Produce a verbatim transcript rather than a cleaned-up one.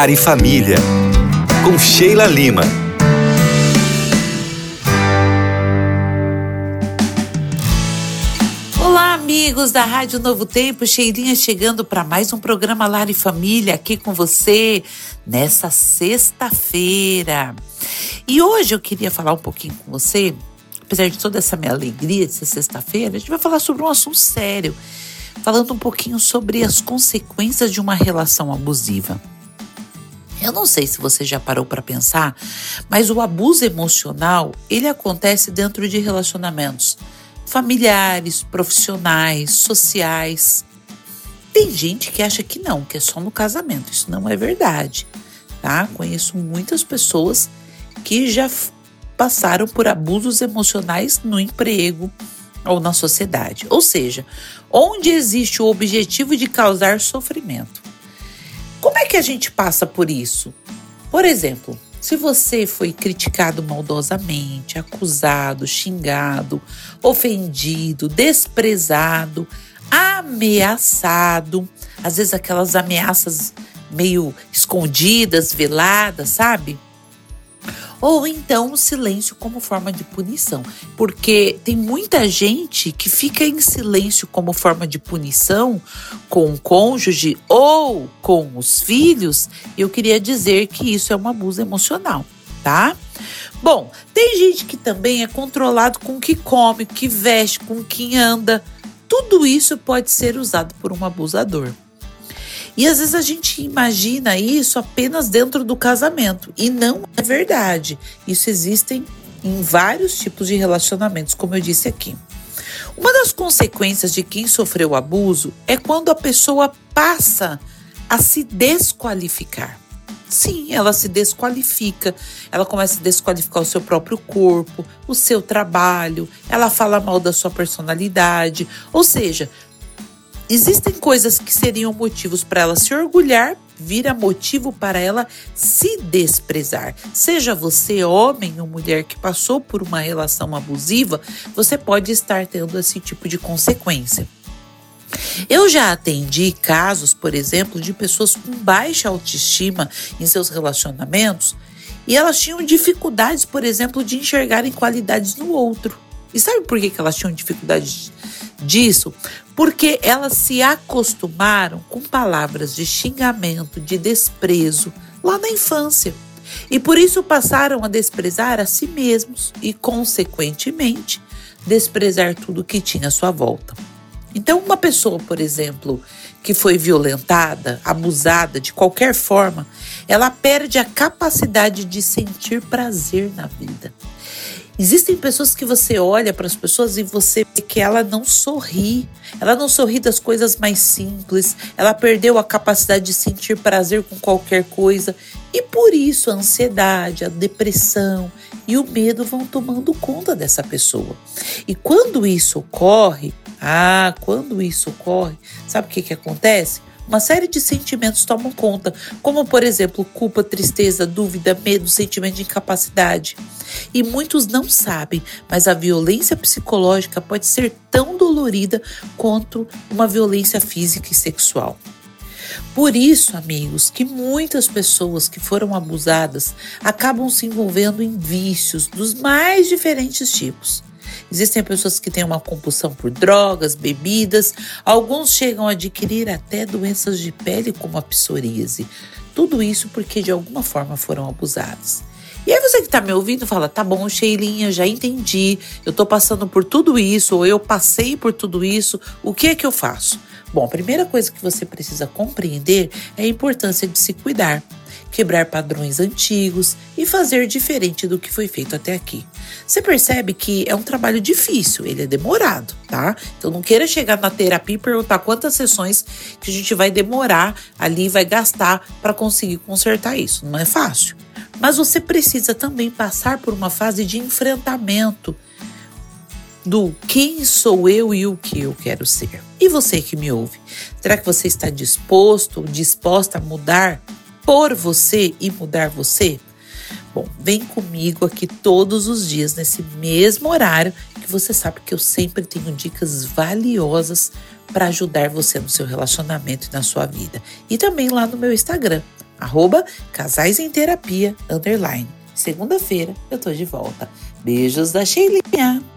Lar e Família, com Sheila Lima. Olá, amigos da Rádio Novo Tempo, Sheilinha chegando para mais um programa Lar e Família aqui com você nessa sexta-feira. E hoje eu queria falar um pouquinho com você, apesar de toda essa minha alegria de ser sexta-feira, a gente vai falar sobre um assunto sério, falando um pouquinho sobre as consequências de uma relação abusiva. Eu não sei se você já parou para pensar, mas o abuso emocional, ele acontece dentro de relacionamentos familiares, profissionais, sociais. Tem gente que acha que não, que é só no casamento. Isso não é verdade, tá? Conheço muitas pessoas que já passaram por abusos emocionais no emprego ou na sociedade. Ou seja, onde existe o objetivo de causar sofrimento. Como é que a gente passa por isso? Por exemplo, se você foi criticado maldosamente, acusado, xingado, ofendido, desprezado, ameaçado, às vezes aquelas ameaças meio escondidas, veladas, sabe? Ou então o silêncio como forma de punição, porque tem muita gente que fica em silêncio como forma de punição com o cônjuge ou com os filhos. Eu queria dizer que isso é um abuso emocional, tá? Bom, tem gente que também é controlado com o que come, o que veste, com quem anda. Tudo isso pode ser usado por um abusador. E às vezes a gente imagina isso apenas dentro do casamento. E não é verdade. Isso existe em vários tipos de relacionamentos, como eu disse aqui. Uma das consequências de quem sofreu abuso é quando a pessoa passa a se desqualificar. Sim, ela se desqualifica. Ela começa a desqualificar o seu próprio corpo, o seu trabalho. Ela fala mal da sua personalidade. Ou seja, existem coisas que seriam motivos para ela se orgulhar, vira motivo para ela se desprezar. Seja você homem ou mulher que passou por uma relação abusiva, você pode estar tendo esse tipo de consequência. Eu já atendi casos, por exemplo, de pessoas com baixa autoestima em seus relacionamentos e elas tinham dificuldades, por exemplo, de enxergarem qualidades no outro. E sabe por que elas tinham dificuldade disso? Porque elas se acostumaram com palavras de xingamento, de desprezo lá na infância. E por isso passaram a desprezar a si mesmos e, consequentemente, desprezar tudo que tinha à sua volta. Então, uma pessoa, por exemplo, que foi violentada, abusada de qualquer forma, ela perde a capacidade de sentir prazer na vida. Existem pessoas que você olha para as pessoas e você vê que ela não sorri. Ela não sorri das coisas mais simples. Ela perdeu a capacidade de sentir prazer com qualquer coisa. E por isso a ansiedade, a depressão e o medo vão tomando conta dessa pessoa. E quando isso ocorre, ah, quando isso ocorre, sabe o que que acontece? Uma série de sentimentos tomam conta, como, por exemplo, culpa, tristeza, dúvida, medo, sentimento de incapacidade. E muitos não sabem, mas a violência psicológica pode ser tão dolorida quanto uma violência física e sexual. Por isso, amigos, que muitas pessoas que foram abusadas acabam se envolvendo em vícios dos mais diferentes tipos. Existem pessoas que têm uma compulsão por drogas, bebidas, alguns chegam a adquirir até doenças de pele como a psoríase. Tudo isso porque de alguma forma foram abusados. E aí você que está me ouvindo fala, tá bom, Sheilinha, já entendi, eu estou passando por tudo isso, ou eu passei por tudo isso, o que é que eu faço? Bom, a primeira coisa que você precisa compreender é a importância de se cuidar, quebrar padrões antigos e fazer diferente do que foi feito até aqui. Você percebe que é um trabalho difícil, ele é demorado, tá? Então não queira chegar na terapia e perguntar quantas sessões que a gente vai demorar ali, vai gastar para conseguir consertar isso. Não é fácil. Mas você precisa também passar por uma fase de enfrentamento do quem sou eu e o que eu quero ser. E você que me ouve, será que você está disposto ou disposta a mudar por você e mudar você? Bom, vem comigo aqui todos os dias, nesse mesmo horário, que você sabe que eu sempre tenho dicas valiosas para ajudar você no seu relacionamento e na sua vida. E também lá no meu Instagram, arroba Casais em Terapia, underline. Segunda-feira eu tô de volta. Beijos da Sheilinha.